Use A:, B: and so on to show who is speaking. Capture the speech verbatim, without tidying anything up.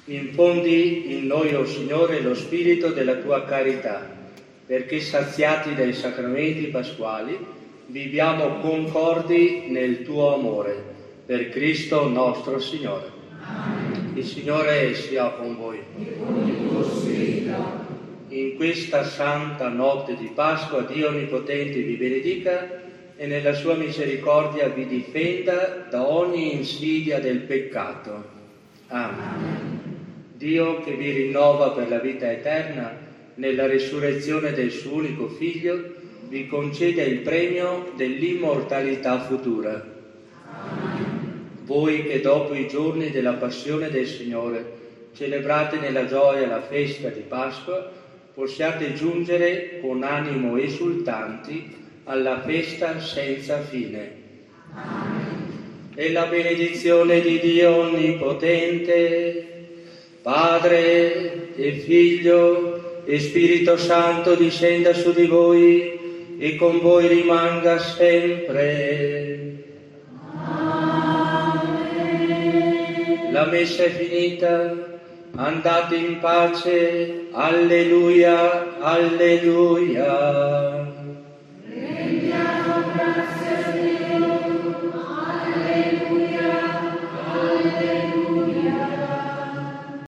A: Infondi in noi, o Signore, lo spirito della tua carità, perché saziati dai sacramenti pasquali viviamo concordi nel tuo amore. Per Cristo nostro Signore. Amen. Il Signore sia con voi.
B: E con il tuo spirito.
A: In questa santa notte di Pasqua Dio Onnipotente vi benedica e nella sua misericordia vi difenda da ogni insidia del peccato. Amen. Amen. Dio che vi rinnova per la vita eterna nella resurrezione del suo unico Figlio vi concede il premio dell'immortalità futura. Amen. Voi che dopo i giorni della passione del Signore celebrate nella gioia la festa di Pasqua, possiate giungere con animo esultanti alla festa senza fine.
B: Amen.
A: E la benedizione di Dio Onnipotente, Padre e Figlio e Spirito Santo discenda su di voi e con voi rimanga sempre.
B: Amen.
A: La messa è finita. Andate in pace, alleluia, alleluia.